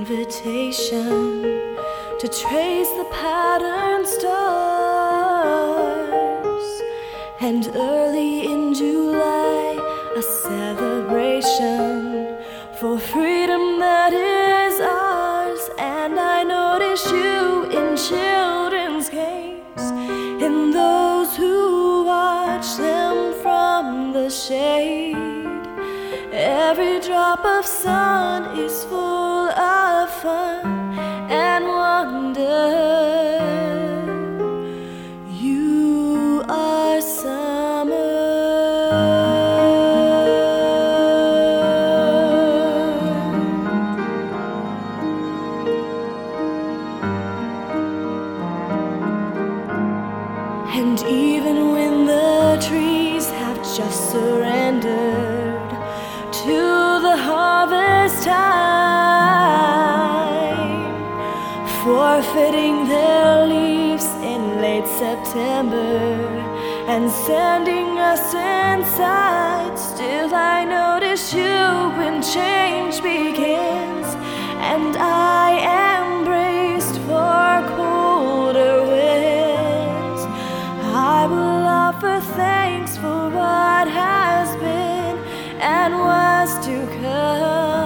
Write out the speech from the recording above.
invitation to trace the pattern stars. And early in July, a celebration for freedom that is ours. And I notice you in children's games, in those who watch them from the shade. Every drop of sun is full of fun and wonder. You are summer. And even when the trees have just surrendered to the harvest time, forfeiting their leaves in late September and sending us inside, still I notice you when change begins, and I am braced for colder winds. I will offer thanks for what has been and was to come.